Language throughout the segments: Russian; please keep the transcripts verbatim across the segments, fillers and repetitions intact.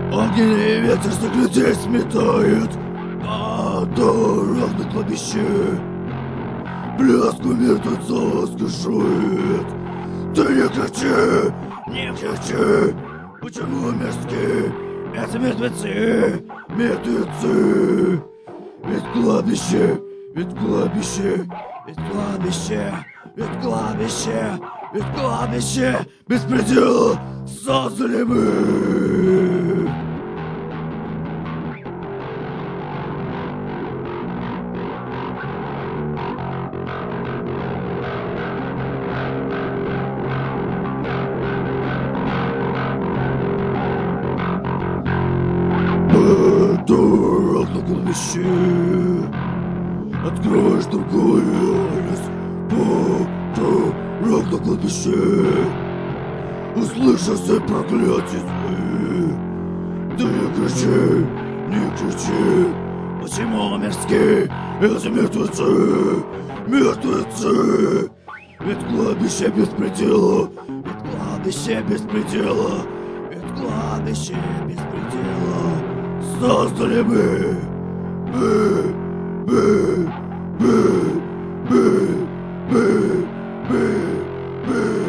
Огненный ветер всех людей сметает по дорог на кладбище. Бляску мертвеца воскрешает. Ты не кричи, не кричи. Почему мерзкие эти мертвецы, мертвецы? Ведь кладбище, ведь кладбище, ведь кладбище, ведь кладбище, ведь кладбище беспредел создали мы. Дурак на кладбище. Откроешь другую реальность. Дурак на кладбище. Услышишь все проклятия злые. Ты не кричи, не кричи. Почему мерзкие эти мертвецы, мертвецы? Ведь кладбище без предела, ведь кладбище без предела, ведь кладбище без предела создали мы, мы, мы, мы, мы, мы, мы, мы.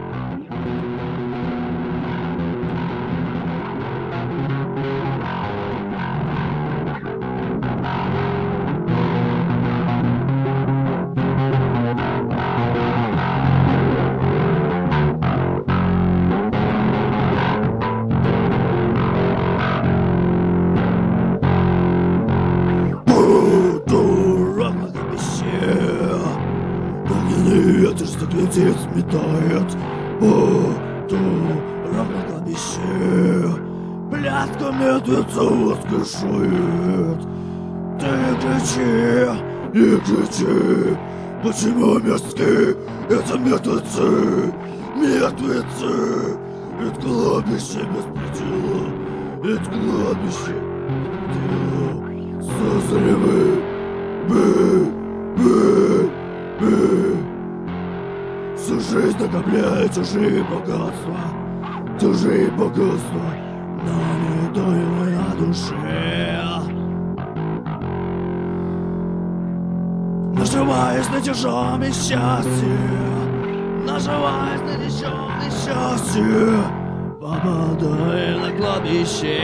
Ветер заглядит, сметает дурак на кладбище. Пляска мертвеца воскрешает. Ты не кричи, не кричи. Почему мерзкие это мертвецы, мертвецы? Ведь кладбище без предела, ведь кладбище без предела создали мы, мы, мы, мы. Всю жизнь накопляя чужие богатства, чужие богатства, но не доили на душе. Наживаясь на чужом несчастье, наживаясь на чужом несчастье, попадай на кладбище.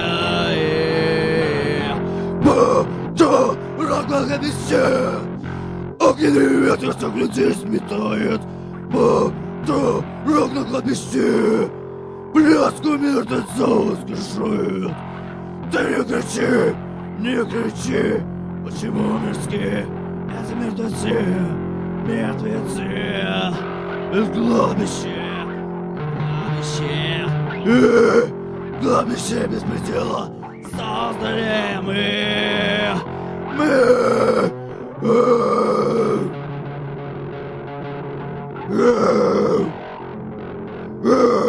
Дурак на кладбище. Огненный ветер всех людей сметает. Дурак на кладбище. Пляску мертвеца воскрешает. Ты не кричи, не кричи. Почему мерзкие эти мертвецы, мертвецы? Ведь кладбище, кладбище, кладбище без предела создали мы, мы. Uh, uh, uh.